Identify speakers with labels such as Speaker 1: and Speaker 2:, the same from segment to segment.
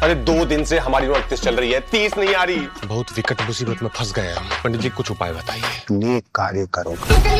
Speaker 1: अरे 2 दिन से हमारी 29 चल रही है, 30 नहीं आ रही।
Speaker 2: बहुत विकट मुसीबत में फंस गए हम। पंडित जी कुछ उपाय बताइए।
Speaker 3: नेक कार्य करो।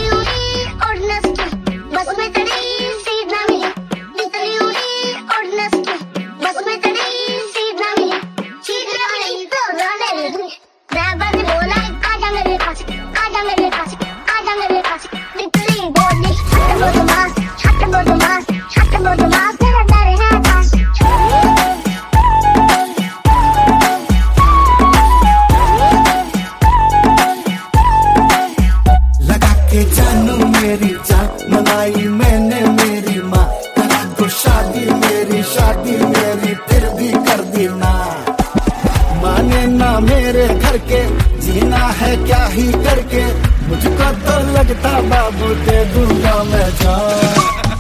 Speaker 4: जानू मेरी जान मनाई मैंने मेरी माँ, करा दो शादी मेरी फिर भी कर दी ना। माने ना मेरे घर के, जीना है क्या ही करके, मुझको तो लगता बाबू दे दूंगा मैं जान।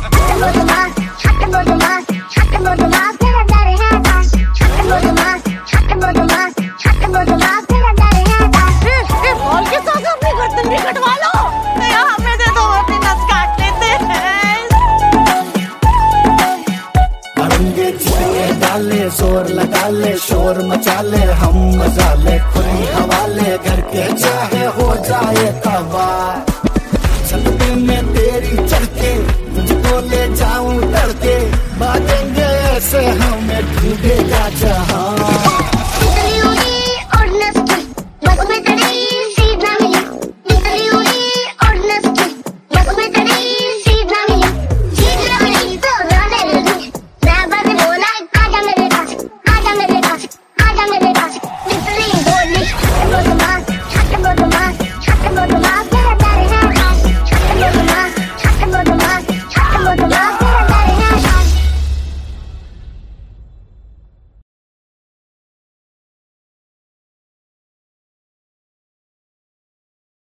Speaker 4: डाले जोर लगा ले, शोर मचा ले, हम मजा ले, खुली हवाले, घर के चाहे हो जाए तबाह। छत पे मैं तेरी चढ़ के तुझको ले जाऊं डर के, बातेंगे ऐसे हमें ढूंढेगा जहां।